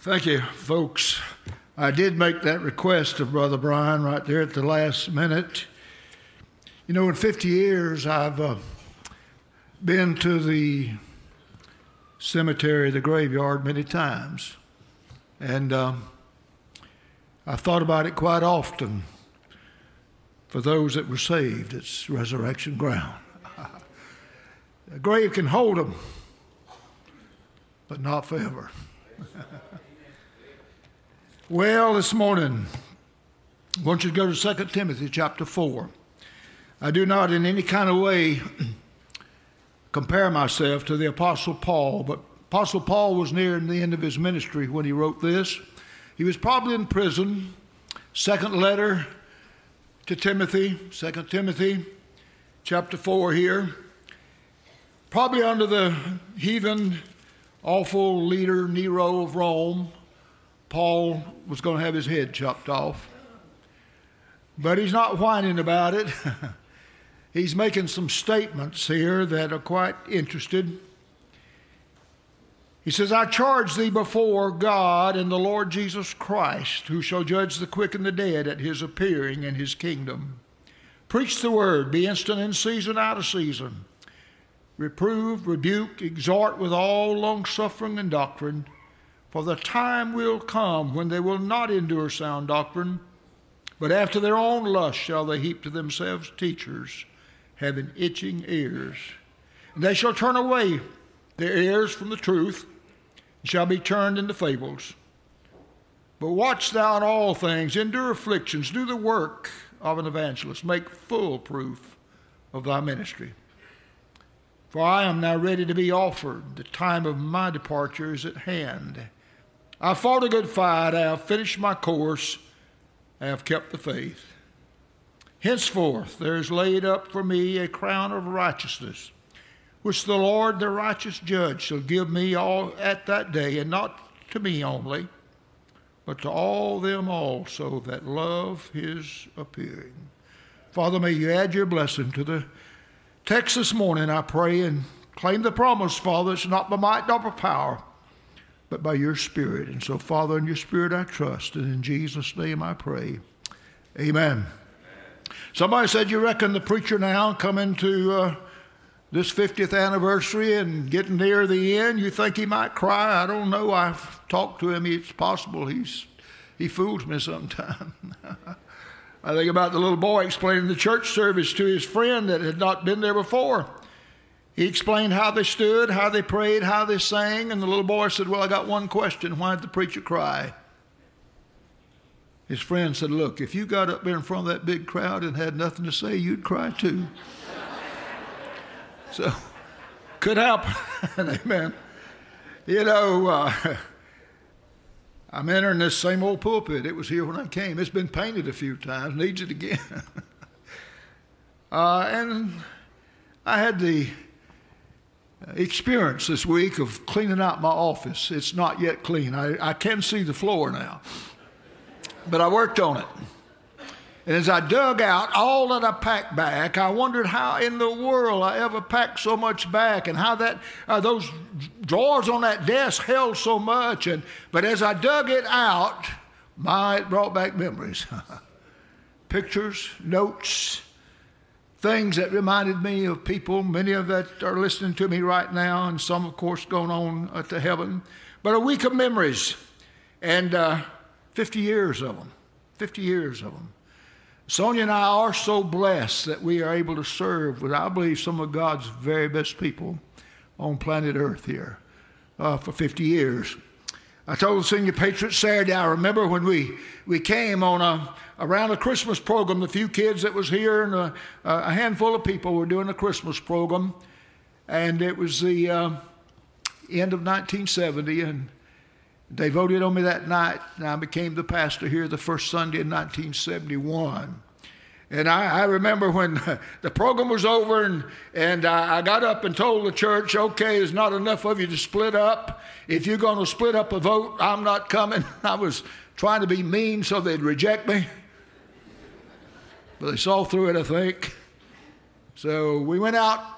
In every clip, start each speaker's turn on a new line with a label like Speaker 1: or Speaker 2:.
Speaker 1: Thank you, folks. I did make that request of Brother Brian right there at the last minute. You know, in 50 years, I've been to the cemetery, the graveyard, many times. And I've thought about it quite often. For those that were saved, it's resurrection ground. A grave can hold them, but not forever. Well, this morning, I want you to go to 2 Timothy chapter 4. I do not in any kind of way compare myself to the Apostle Paul, but Apostle Paul was nearing the end of his ministry when he wrote this. He was probably in prison. Second letter to Timothy, 2 Timothy chapter 4 here. Probably under the heathen, awful leader Nero of Rome. Paul was going to have his head chopped off. But he's not whining about it. He's making some statements here that are quite interesting. He says, I charge thee before God and the Lord Jesus Christ, who shall judge the quick and the dead at his appearing in his kingdom. Preach the word, be instant in season, out of season. Reprove, rebuke, exhort with all longsuffering and doctrine. For the time will come when they will not endure sound doctrine, but after their own lust shall they heap to themselves teachers, having itching ears. And they shall turn away their ears from the truth, and shall be turned into fables. But watch thou in all things, endure afflictions, do the work of an evangelist, make full proof of thy ministry. For I am now ready to be offered. The time of my departure is at hand. I have fought a good fight. I have finished my course. I have kept the faith. Henceforth there is laid up for me a crown of righteousness, which the Lord, the righteous judge, shall give me all at that day, and not to me only, but to all them also that love his appearing. Father, may you add your blessing to the text this morning, I pray, and claim the promise, Father. It's not by might nor by power, but by your Spirit. And so, Father, in your Spirit I trust, and in Jesus' name I pray. Amen. Somebody said, you reckon the preacher now coming to this 50th anniversary and getting near the end, you think he might cry? I don't know. I've talked to him. It's possible he fools me sometimes. I think about the little boy explaining the church service to his friend that had not been there before. He explained how they stood, how they prayed, how they sang, and the little boy said, well, I got one question. Why did the preacher cry? His friend said, look, if you got up there in front of that big crowd and had nothing to say, you'd cry too. So, could happen. Amen. You know, I'm entering this same old pulpit. It was here when I came. It's been painted a few times, needs it again. And I had the experience this week of cleaning out my office. It's not yet clean. I can see the floor now, but I worked on it. And as I dug out all that I packed back, I wondered how in the world I ever packed so much back, and how that those drawers on that desk held so much. But as I dug it out, it brought back memories. Pictures, notes, things that reminded me of people, many of that are listening to me right now, and some, of course, going on to heaven. But a week of memories, and 50 years of them, 50 years of them. Sonia and I are so blessed that we are able to serve with, I believe, some of God's very best people on planet Earth here for 50 years. I told the Senior Patriot Saturday, I remember when we came on around a Christmas program, the few kids that was here and a handful of people were doing a Christmas program. And it was the end of 1970, and they voted on me that night, and I became the pastor here the first Sunday in 1971. And I remember when the program was over, and I got up and told the church, okay, there's not enough of you to split up. If you're going to split up a vote, I'm not coming. I was trying to be mean so they'd reject me. But they saw through it, I think. So we went out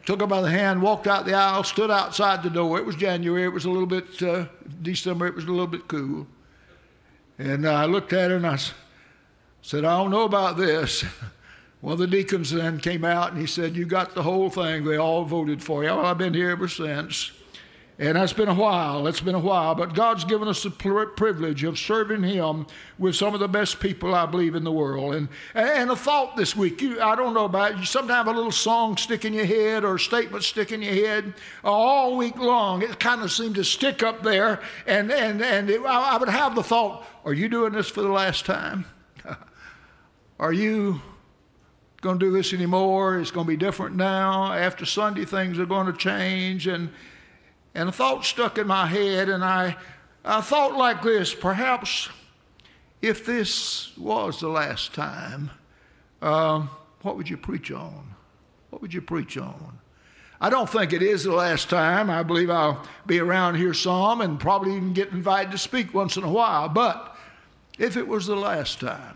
Speaker 1: took her by the hand, walked out the aisle, stood outside the door. It was January. It was a little bit, December, it was a little bit cool. And I looked at her and I said, I don't know about this. One of the deacons then came out and he said, you got the whole thing. They all voted for you. Well, I've been here ever since. And that's been a while. It's been a while. But God's given us the privilege of serving Him with some of the best people, I believe, in the world. And a thought this week, I don't know about it. You sometimes have a little song stick in your head or a statement stick in your head. All week long, it kind of seemed to stick up there. And I would have the thought, are you doing this for the last time? Are you going to do this anymore? It's going to be different now. After Sunday, things are going to change. And a thought stuck in my head, and I thought like this: perhaps if this was the last time, what would you preach on? What would you preach on? I don't think it is the last time. I believe I'll be around here some and probably even get invited to speak once in a while. But if it was the last time,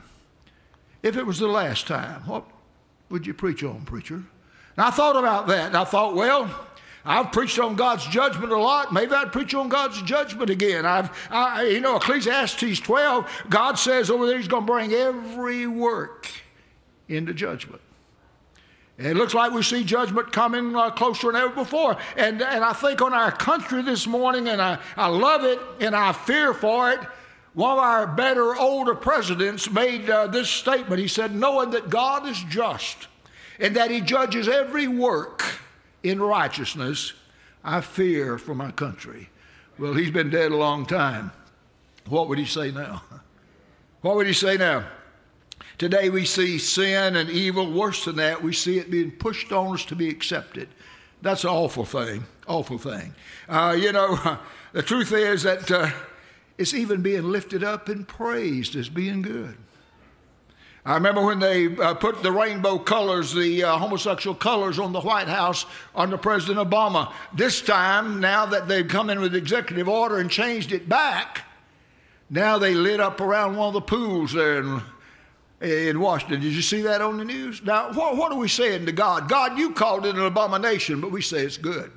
Speaker 1: what would you preach on, preacher? And I thought about that, and I thought, well, I've preached on God's judgment a lot. Maybe I'd preach on God's judgment again. Ecclesiastes 12, God says over there He's going to bring every work into judgment. And it looks like we see judgment coming closer than ever before. And I think on our country this morning, and I love it and I fear for it, one of our better, older presidents made this statement. He said, knowing that God is just and that He judges every work in righteousness, I fear for my country. Well, he's been dead a long time. What would he say now? What would he say now? Today we see sin and evil. Worse than that, we see it being pushed on us to be accepted. That's an awful thing, awful thing. The truth is that it's even being lifted up and praised as being good. I remember when they put the rainbow colors, the homosexual colors on the White House under President Obama. This time, now that they've come in with executive order and changed it back, now they lit up around one of the pools there in Washington. Did you see that on the news? Now, what are we saying to God? God, you called it an abomination, but we say it's good.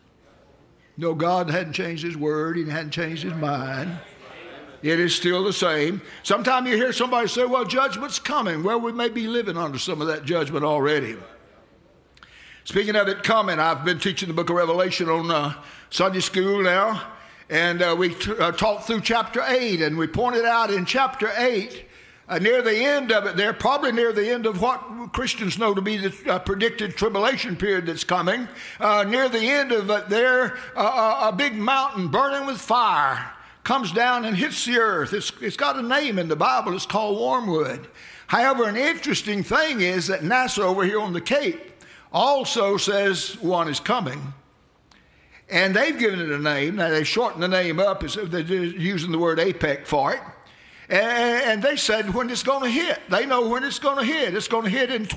Speaker 1: No, God hadn't changed His word. He hadn't changed His mind. It is still the same. Sometimes you hear somebody say, well, judgment's coming. Well, we may be living under some of that judgment already. Speaking of it coming, I've been teaching the book of Revelation on Sunday school now. And we taught through chapter 8. And we pointed out in chapter 8, near the end of it there, probably near the end of what Christians know to be the predicted tribulation period that's coming, near the end of it there, a big mountain burning with fire comes down and hits the earth. It's got a name in the Bible. It's called Wormwood. However, an interesting thing is that NASA over here on the Cape also says one is coming. And they've given it a name. Now, they've shortened the name up. They're using the word APEC for it. And they said when it's going to hit. They know when it's going to hit. It's going to hit in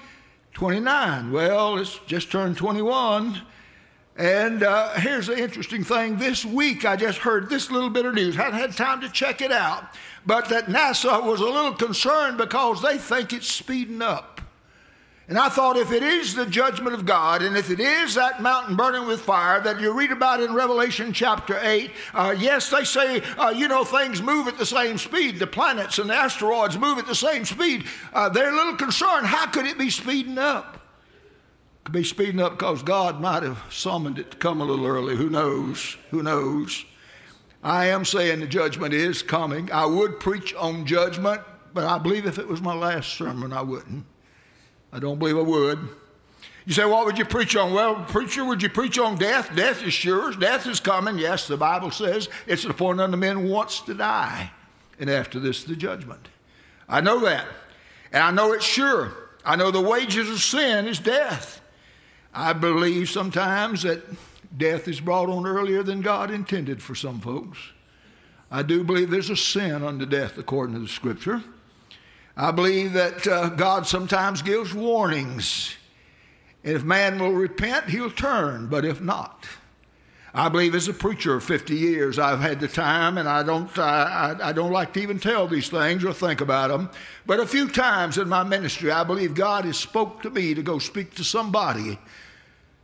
Speaker 1: 2029. Well, it's just turned 21. And here's the interesting thing. This week, I just heard this little bit of news. Hadn't had time to check it out. But that NASA was a little concerned because they think it's speeding up. And I thought, if it is the judgment of God, and if it is that mountain burning with fire that you read about in Revelation chapter 8, yes, they say, things move at the same speed. The planets and the asteroids move at the same speed. They're a little concerned. How could it be speeding up? Could be speeding up because God might have summoned it to come a little early. Who knows? Who knows? I am saying the judgment is coming. I would preach on judgment, but I believe if it was my last sermon, I wouldn't. I don't believe I would. You say, what would you preach on? Well, preacher, would you preach on death? Death is sure. Death is coming. Yes, the Bible says it's the appointed unto men once to die. And after this, the judgment. I know that. And I know it's sure. I know the wages of sin is death. I believe sometimes that death is brought on earlier than God intended for some folks. I do believe there's a sin unto death according to the Scripture. I believe that God sometimes gives warnings. And if man will repent, he'll turn, but if not. I believe as a preacher of 50 years, I've had the time, and I don't like to even tell these things or think about them. But a few times in my ministry, I believe God has spoke to me to go speak to somebody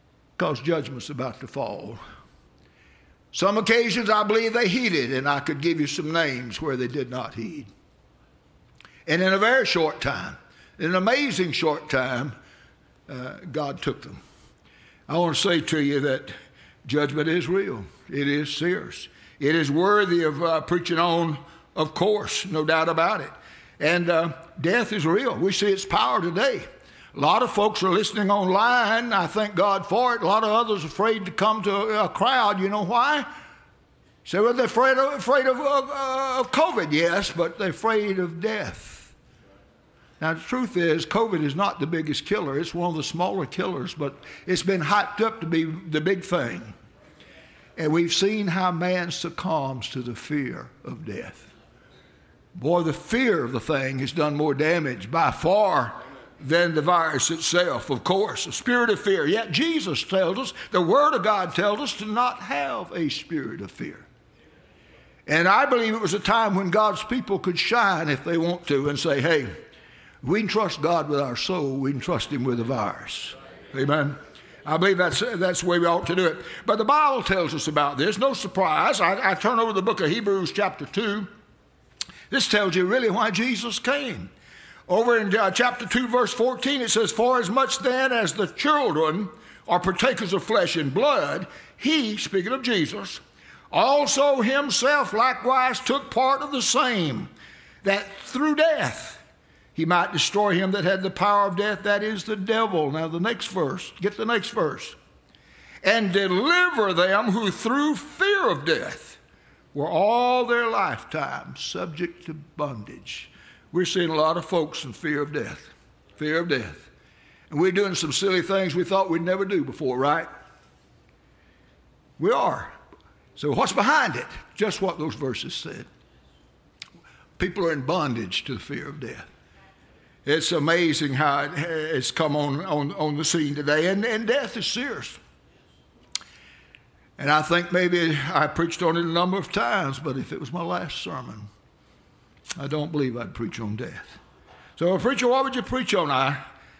Speaker 1: because judgment's about to fall. Some occasions I believe they heeded, and I could give you some names where they did not heed. And in a very short time, in an amazing short time, God took them. I want to say to you that judgment is real. It is serious. It is worthy of preaching on, of course, no doubt about it. And death is real. We see its power today. A lot of folks are listening online. I thank God for it. A lot of others are afraid to come to a crowd. You know why? Say, well, they're afraid of COVID, yes, but they're afraid of death. Now, the truth is, COVID is not the biggest killer. It's one of the smaller killers, but it's been hyped up to be the big thing. And we've seen how man succumbs to the fear of death. Boy, the fear of the thing has done more damage by far than the virus itself, of course. A spirit of fear. Yet Jesus tells us, the Word of God tells us to not have a spirit of fear. And I believe it was a time when God's people could shine if they want to and say, hey, we can trust God with our soul. We can trust Him with the virus. Amen. I believe that's the way we ought to do it. But the Bible tells us about this. No surprise. I turn over the book of Hebrews chapter 2. This tells you really why Jesus came. Over in chapter 2, verse 14, it says, for as much then as the children are partakers of flesh and blood, he, speaking of Jesus, also himself likewise took part of the same, that through death he might destroy him that had the power of death, that is the devil. Now the next verse, get the next verse. And deliver them who through fear of death were all their lifetime subject to bondage. We're seeing a lot of folks in fear of death. Fear of death. And we're doing some silly things we thought we'd never do before, right? We are. So what's behind it? Just what those verses said. People are in bondage to the fear of death. It's amazing how it's come on the scene today. And death is serious. And I think maybe I preached on it a number of times, but if it was my last sermon, I don't believe I'd preach on death. So, preacher, what would you preach on? I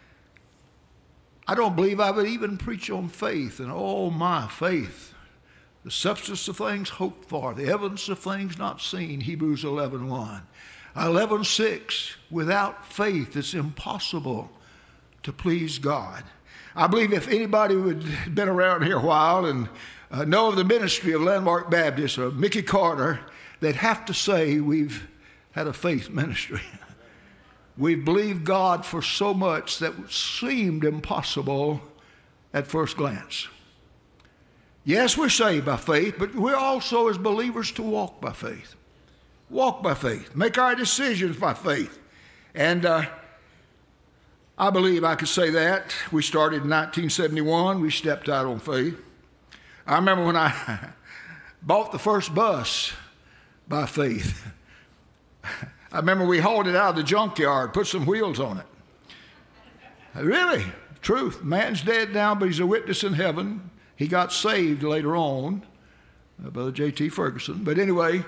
Speaker 1: don't believe I would even preach on faith. And oh, my faith, the substance of things hoped for, the evidence of things not seen, Hebrews 11:1. 11:6, without faith it's impossible to please God. I believe if anybody would have been around here a while and know of the ministry of Landmark Baptist or Mickey Carter, they'd have to say we've had a faith ministry. We've believed God for so much that seemed impossible at first glance. Yes, we're saved by faith, but we're also as believers to walk by faith. Walk by faith. Make our decisions by faith. And I believe I could say that. We started in 1971. We stepped out on faith. I remember when I bought the first bus by faith. I remember we hauled it out of the junkyard, put some wheels on it. Really, truth. Man's dead now, but he's a witness in heaven. He got saved later on, Brother J.T. Ferguson. But anyway,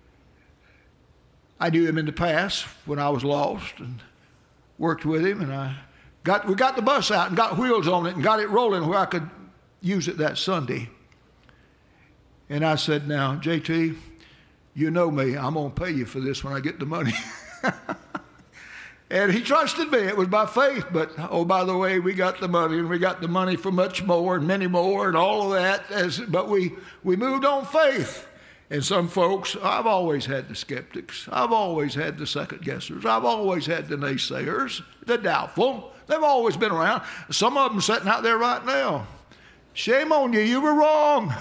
Speaker 1: I knew him in the past when I was lost and worked with him. And we got the bus out and got wheels on it and got it rolling where I could use it that Sunday. And I said, now, J.T., you know me. I'm going to pay you for this when I get the money. And he trusted me. It was by faith. But, oh, by the way, we got the money, and we got the money for much more and many more and all of that. But we moved on faith. And some folks, I've always had the skeptics. I've always had the second guessers. I've always had the naysayers, the doubtful. They've always been around. Some of them sitting out there right now. Shame on you. You were wrong.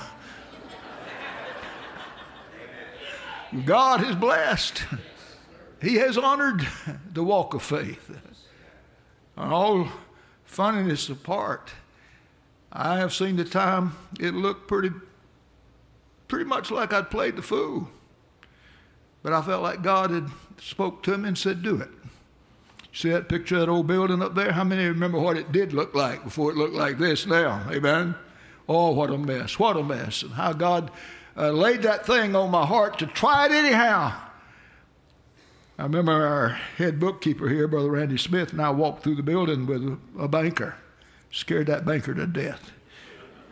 Speaker 1: God is blessed. He has honored the walk of faith. All funniness apart, I have seen the time it looked pretty much like I'd played the fool. But I felt like God had spoke to me and said, do it. See that picture of that old building up there? How many remember what it did look like before it looked like this now? Amen? Oh, what a mess. What a mess. And how God laid that thing on my heart to try it anyhow. I remember our head bookkeeper here, Brother Randy Smith, and I walked through the building with a banker. Scared that banker to death.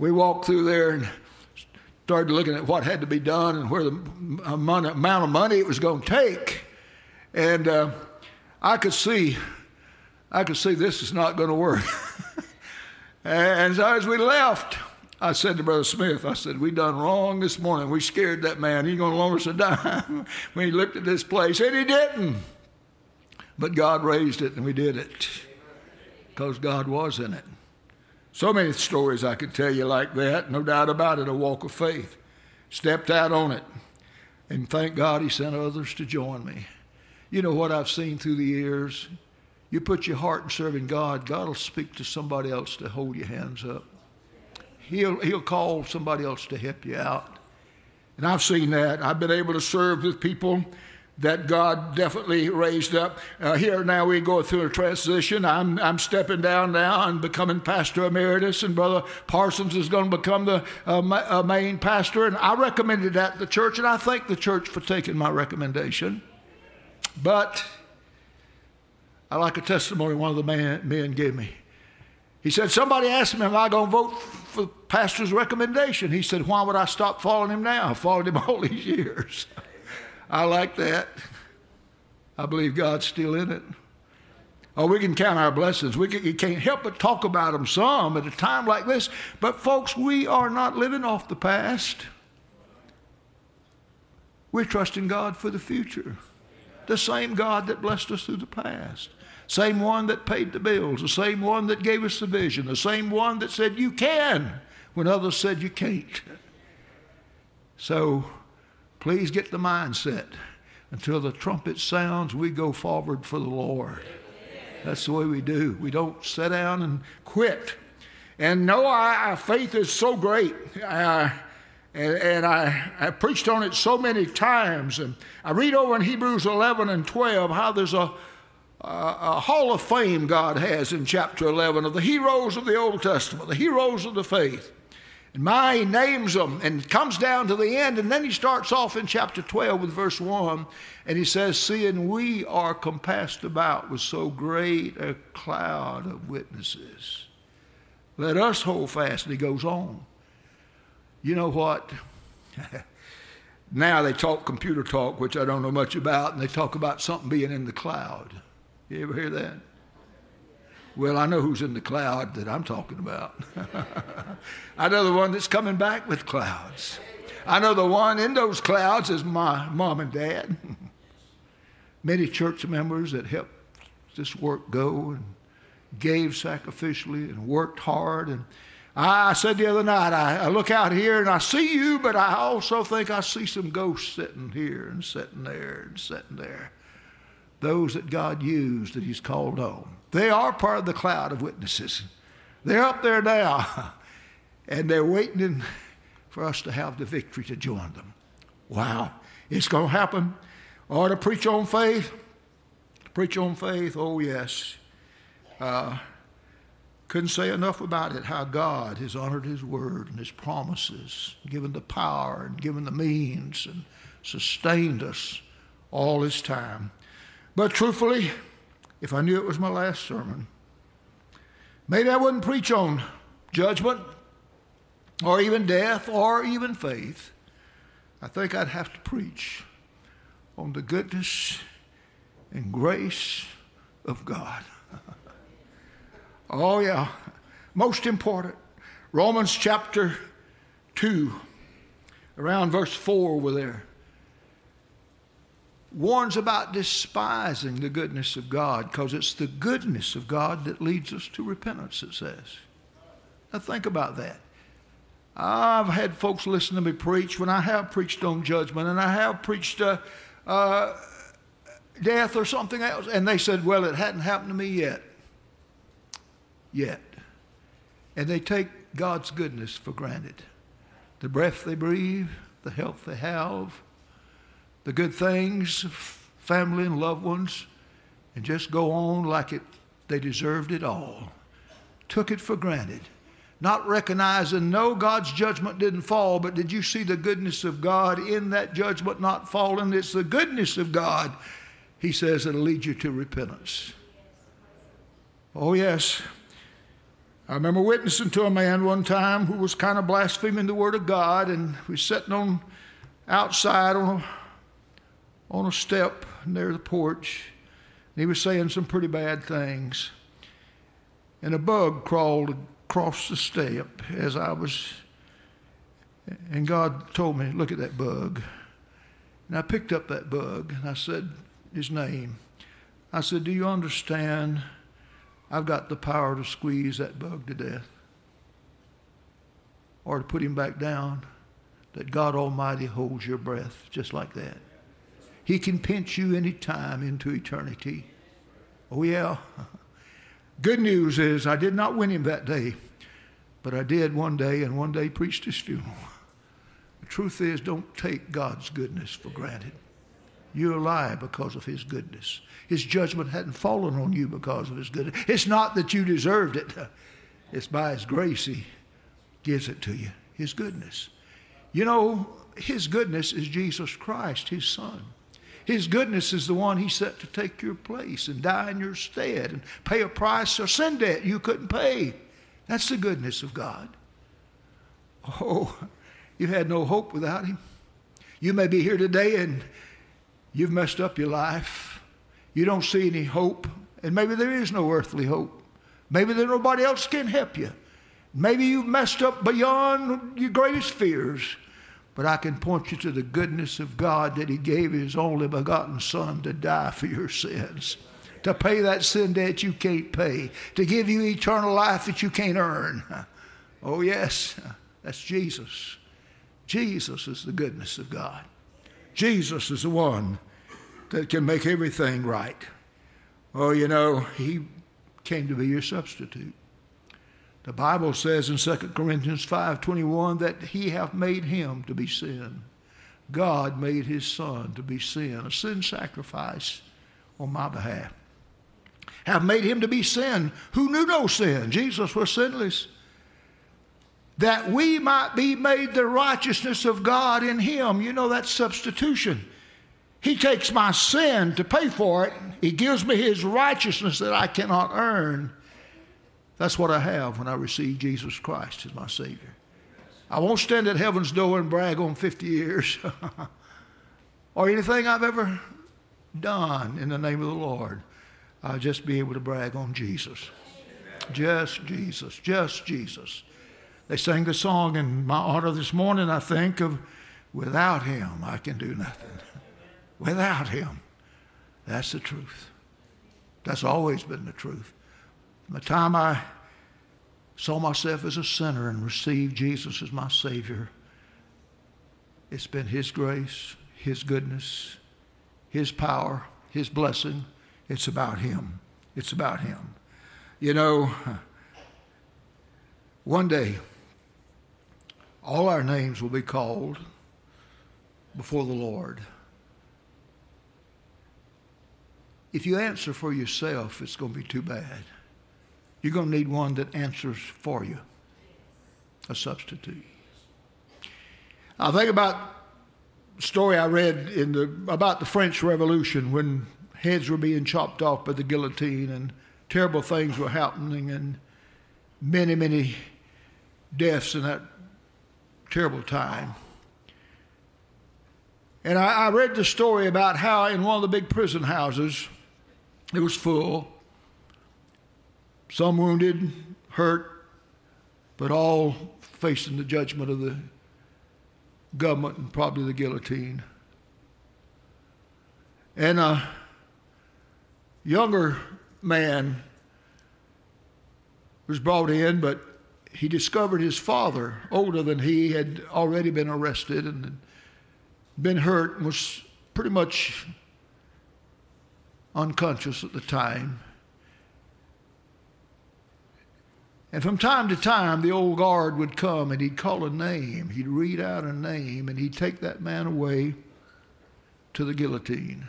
Speaker 1: we walked through there and started looking at what had to be done and where the amount of money it was going to take. And I could see this is not going to work. And so as we left, I said to Brother Smith, I said, we done wrong this morning. We scared that man. He's going to loan us a dime when he looked at this place. And he didn't. But God raised it and we did it because God was in it. So many stories I could tell you like that. No doubt about it, a walk of faith. Stepped out on it. And thank God he sent others to join me. You know what I've seen through the years? You put your heart in serving God, God will speak to somebody else to hold your hands up. He'll call somebody else to help you out. And I've seen that. I've been able to serve with people that God definitely raised up. Here now we go through a transition. I'm stepping down now and becoming pastor emeritus, and Brother Parsons is going to become the main pastor. And I recommended that to the church, and I thank the church for taking my recommendation. But I like a testimony one of the men gave me. He said, somebody asked me, am I going to vote for the pastor's recommendation? He said, why would I stop following him now? I've followed him all these years. I like that. I believe God's still in it. Oh, we can count our blessings. You can't help but talk about them some at a time like this. But folks, we are not living off the past. We're trusting God for the future. The same God that blessed us through the past. Same one that paid the bills. The same one that gave us the vision. The same one that said you can when others said you can't. So please get the mindset. Until the trumpet sounds, we go forward for the Lord. That's the way we do. We don't sit down and quit. And no, our faith is so great. And I preached on it so many times. And I read over in Hebrews 11 and 12 how there's a hall of fame God has in chapter 11 of the heroes of the Old Testament, the heroes of the faith. And he names them and comes down to the end. And then he starts off in chapter 12 with verse 1. And he says, seeing we are compassed about with so great a cloud of witnesses, let us hold fast. And he goes on. You know what? Now they talk computer talk, which I don't know much about, and they talk about something being in the cloud. You ever hear that? Well, I know who's in the cloud that I'm talking about. I know the one that's coming back with clouds. I know the one in those clouds is my mom and dad. Many church members that helped this work go and gave sacrificially and worked hard. And I said the other night, I look out here and I see you, but I also think I see some ghosts sitting here and sitting there and sitting there. Those that God used, that he's called on. They are part of the cloud of witnesses. They're up there now, and they're waiting for us to have the victory to join them. Wow, it's going to happen. Or to preach on faith. Preach on faith, oh yes. Couldn't say enough about it, how God has honored his word and his promises, given the power and given the means and sustained us all this time. But truthfully, if I knew it was my last sermon, maybe I wouldn't preach on judgment or even death or even faith. I think I'd have to preach on the goodness and grace of God. Oh, yeah. Most important. Romans chapter 2, around verse 4 over there, warns about despising the goodness of God, because it's the goodness of God that leads us to repentance, it says. Now think about that. I've had folks listen to me preach when I have preached on judgment and I have preached death or something else, and they said, well, it hadn't happened to me yet. And they take God's goodness for granted. The breath they breathe, the health they have, the good things, family and loved ones, and just go on like they deserved it all. Took it for granted. Not recognizing, no, God's judgment didn't fall, but did you see the goodness of God in that judgment not falling? It's the goodness of God, he says, that'll lead you to repentance. Oh, yes. I remember witnessing to a man one time who was kind of blaspheming the Word of God, and we were sitting outside on a step near the porch, and he was saying some pretty bad things. And a bug crawled across the step as I was, and God told me, look at that bug. And I picked up that bug, and I said his name. I said, do you understand I've got the power to squeeze that bug to death or to put him back down? That God Almighty holds your breath just like that. He can pinch you any time into eternity. Oh, yeah. Good news is I did not win him that day, but I did one day, and one day preached his funeral. The truth is, don't take God's goodness for granted. You're alive because of his goodness. His judgment hadn't fallen on you because of his goodness. It's not that you deserved it. It's by his grace he gives it to you, his goodness. You know, his goodness is Jesus Christ, his son. His goodness is the one he set to take your place and die in your stead and pay a price or sin debt you couldn't pay. That's the goodness of God. Oh, you had no hope without him. You may be here today and you've messed up your life. You don't see any hope, and maybe there is no earthly hope. Maybe there nobody else can help you. Maybe you've messed up beyond your greatest fears. But I can point you to the goodness of God, that he gave his only begotten son to die for your sins, to pay that sin debt you can't pay, to give you eternal life that you can't earn. Oh, yes, that's Jesus. Jesus is the goodness of God. Jesus is the one that can make everything right. Oh, you know, he came to be your substitute. The Bible says in 2 Corinthians 5:21 that he hath made him to be sin. God made his son to be sin, a sin sacrifice on my behalf. Have made him to be sin who knew no sin. Jesus was sinless. That we might be made the righteousness of God in him. You know, that's substitution. He takes my sin to pay for it. He gives me his righteousness that I cannot earn. That's what I have when I receive Jesus Christ as my Savior. I won't stand at heaven's door and brag on 50 years or anything I've ever done in the name of the Lord. I'll just be able to brag on Jesus. Just Jesus, just Jesus. They sang the song in my honor this morning, I think, of without him I can do nothing. Without him. That's the truth. That's always been the truth. From the time I saw myself as a sinner and received Jesus as my Savior, it's been his grace, his goodness, his power, his blessing. It's about him. It's about him. You know, one day, all our names will be called before the Lord. If you answer for yourself, it's going to be too bad. You're going to need one that answers for you, a substitute. I think about the story I read about the French Revolution, when heads were being chopped off by the guillotine and terrible things were happening and many, many deaths in that terrible time. And I read the story about how in one of the big prison houses, it was full. Some wounded, hurt, but all facing the judgment of the government and probably the guillotine. And a younger man was brought in, but he discovered his father, older than he, had already been arrested and been hurt and was pretty much unconscious at the time. And from time to time, the old guard would come and he'd call a name. He'd read out a name and he'd take that man away to the guillotine.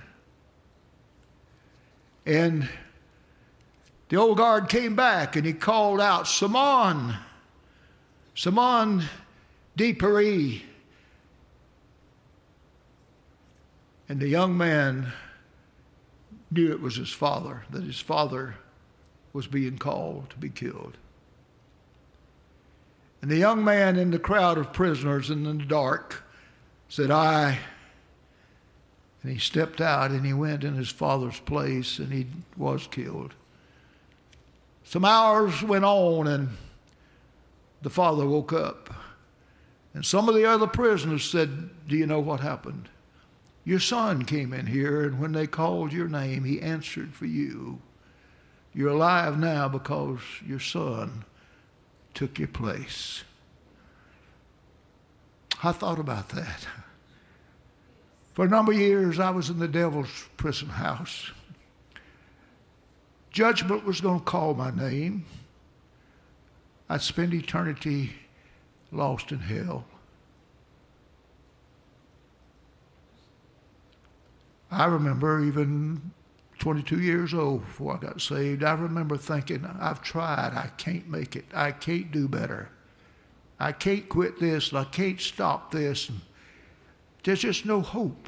Speaker 1: And the old guard came back and he called out, Simon, Simon de Paris. And the young man knew it was his father, that his father was being called to be killed. And the young man in the crowd of prisoners in the dark said, "I." And he stepped out and he went in his father's place and he was killed. Some hours went on and the father woke up. And some of the other prisoners said, "Do you know what happened? Your son came in here, and when they called your name, he answered for you. You're alive now because your son took your place." I thought about that. For a number of years, I was in the devil's prison house. Judgment was going to call my name. I'd spend eternity lost in hell. I remember even 22 years old before I got saved, I remember thinking, I've tried, I can't make it, I can't do better. I can't quit this, and I can't stop this. And there's just no hope.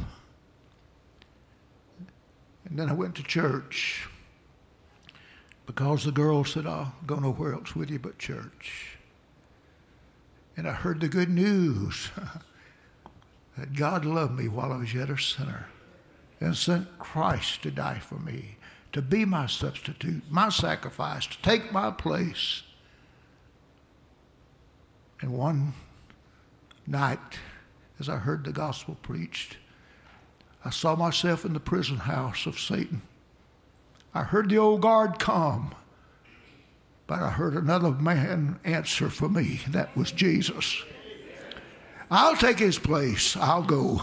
Speaker 1: And then I went to church because the girl said, "I'll go nowhere else with you but church." And I heard the good news that God loved me while I was yet a sinner and sent Christ to die for me, to be my substitute, my sacrifice, to take my place. And one night, as I heard the gospel preached, I saw myself in the prison house of Satan. I heard the old guard come, but I heard another man answer for me. That was Jesus. "I'll take his place. I'll go."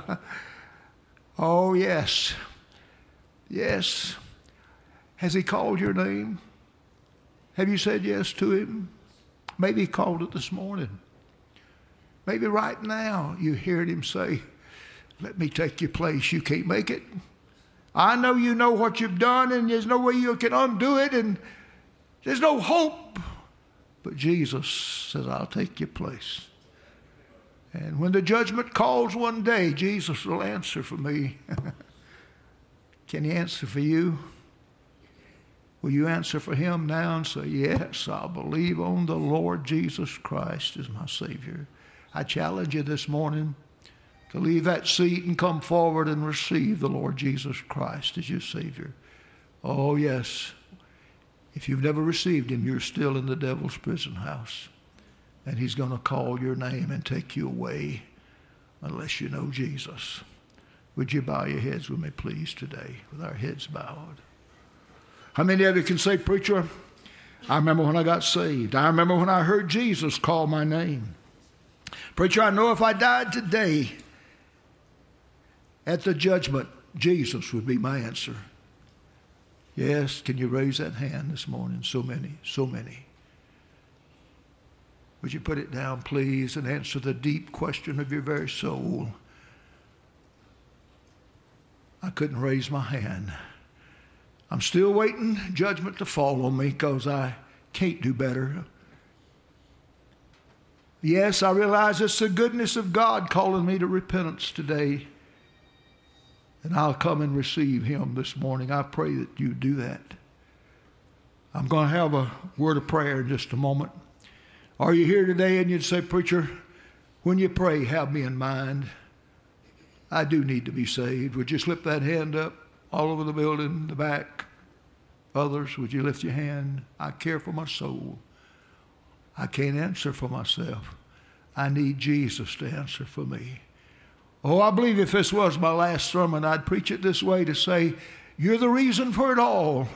Speaker 1: Oh, yes. Yes. Has he called your name? Have you said yes to him? Maybe he called it this morning. Maybe right now you heard him say, "Let me take your place. You can't make it. I know you know what you've done, and there's no way you can undo it, and there's no hope." But Jesus says, "I'll take your place." And when the judgment calls one day, Jesus will answer for me. Can he answer for you? Will you answer for him now and say, "Yes, I believe on the Lord Jesus Christ as my Savior"? I challenge you this morning to leave that seat and come forward and receive the Lord Jesus Christ as your Savior. Oh, yes. If you've never received him, you're still in the devil's prison house. And he's going to call your name and take you away unless you know Jesus. Would you bow your heads with me, please, today, with our heads bowed? How many of you can say, "Preacher, I remember when I got saved. I remember when I heard Jesus call my name. Preacher, I know if I died today at the judgment, Jesus would be my answer"? Yes, can you raise that hand this morning? So many, so many. Would you put it down, please, and answer the deep question of your very soul? I couldn't raise my hand. I'm still waiting judgment to fall on me because I can't do better. Yes, I realize it's the goodness of God calling me to repentance today. And I'll come and receive him this morning. I pray that you do that. I'm going to have a word of prayer in just a moment. Are you here today and you'd say, "Preacher, when you pray, have me in mind. I do need to be saved"? Would you slip that hand up all over the building, the back? Others, would you lift your hand? I care for my soul. I can't answer for myself. I need Jesus to answer for me. Oh, I believe if this was my last sermon, I'd preach it this way to say, "You're the reason for it all."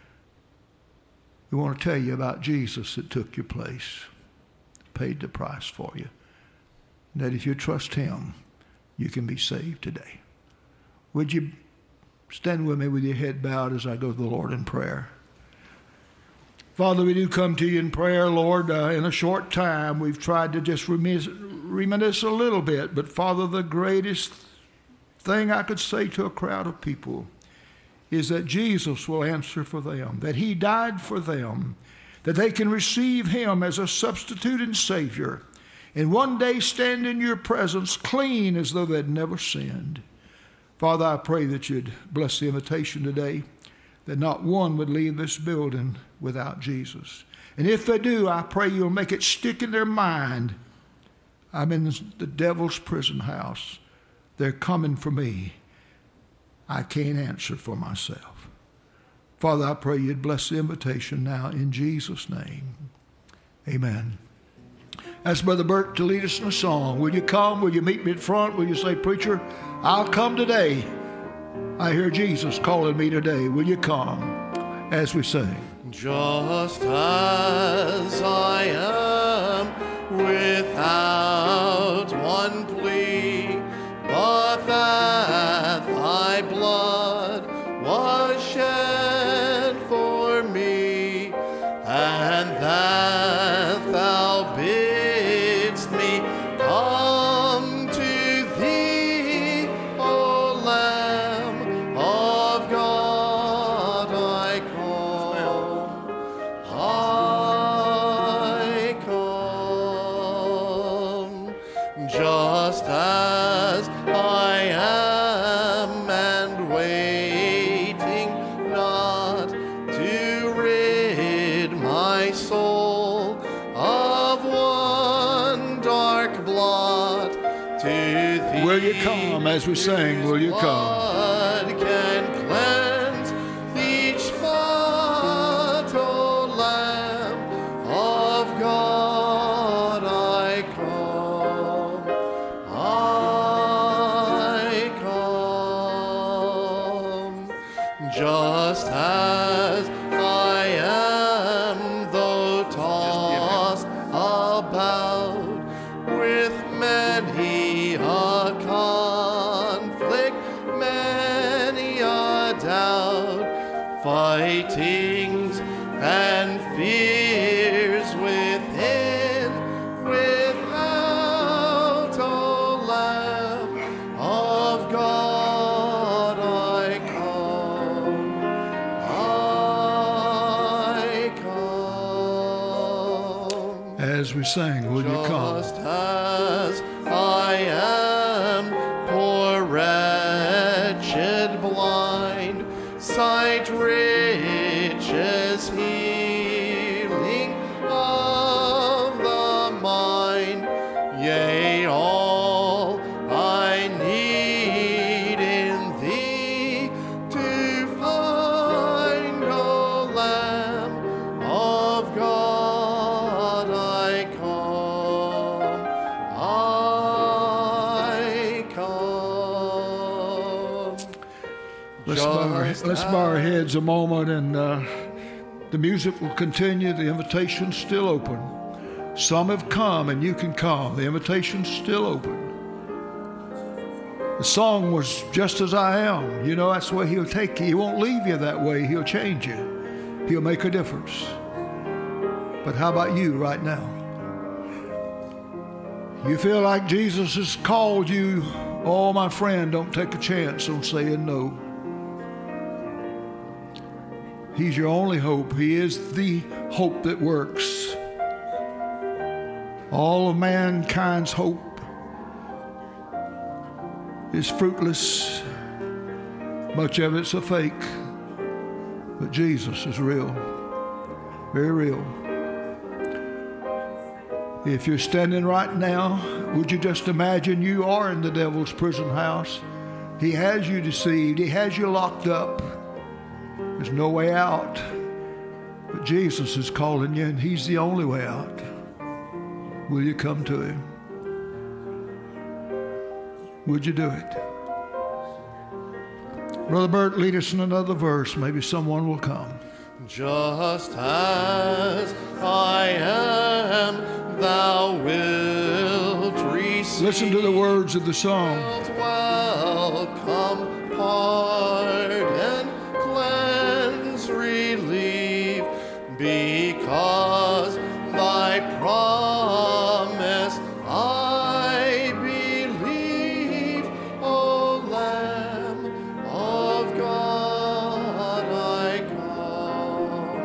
Speaker 1: We want to tell you about Jesus that took your place, paid the price for you. And that if you trust him, you can be saved today. Would you stand with me with your head bowed as I go to the Lord in prayer? Father, we do come to you in prayer, Lord. In a short time, we've tried to just reminisce a little bit. But Father, the greatest thing I could say to a crowd of people is that Jesus will answer for them, that he died for them, that they can receive him as a substitute and Savior, and one day stand in your presence clean as though they'd never sinned. Father, I pray that you'd bless the invitation today, that not one would leave this building without Jesus. And if they do, I pray you'll make it stick in their mind. I'm in the devil's prison house. They're coming for me. I can't answer for myself. Father, I pray you'd bless the invitation now in Jesus' name. Amen. Ask Brother Bert to lead us in a song. Will you come? Will you meet me in front? Will you say, preacher, I'll come today. I hear Jesus calling me today. Will you come as we sing?
Speaker 2: Just as I am, without one plea, but that thy blood was shed for me, and that thou bidst me come to thee, O Lamb of God, I come, just as I am, and waiting not to rid my soul of one dark blot, to thee
Speaker 1: will you come as we sing? Will you come?
Speaker 2: blood can cleanse each spot, O Lamb of God, I come, just as I am, though tossed about with many a conflict, many a doubt, fightings and fears within, without, O Lamb of God, I come,
Speaker 1: As we sing, will you come?
Speaker 2: just as I am, poor wretched blind, sight riches healing of the mind, yea, all I need in thee to find, O Lamb of God, I come,
Speaker 1: Let's bow our heads a moment, and the music will continue. The invitation's still open. Some have come, and you can come. The invitation's still open. The song was just as I am. You know, that's the way he'll take you. He won't leave you that way. He'll change you. He'll make a difference. But how about you right now? You feel like Jesus has called you. Oh, my friend, don't take a chance on saying no. He's your only hope. He is the hope that works. All of mankind's hope is fruitless. Much of it's a fake. But Jesus is real. Very real. If you're standing right now, would you just imagine you are in the devil's prison house? He has you deceived. He has you locked up. There's no way out. But Jesus is calling you, and he's the only way out. Will you come to him? Would you do it? Brother Bert, lead us in another verse. Maybe someone will come.
Speaker 2: Just as I am, thou wilt receive.
Speaker 1: Listen to the words of the song.
Speaker 2: Welcome, pardon, cleanse, relieve, because thy promise I believe, O Lamb of God, I come,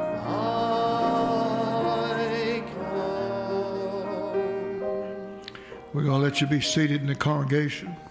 Speaker 2: I come.
Speaker 1: We're going to let you be seated in the congregation.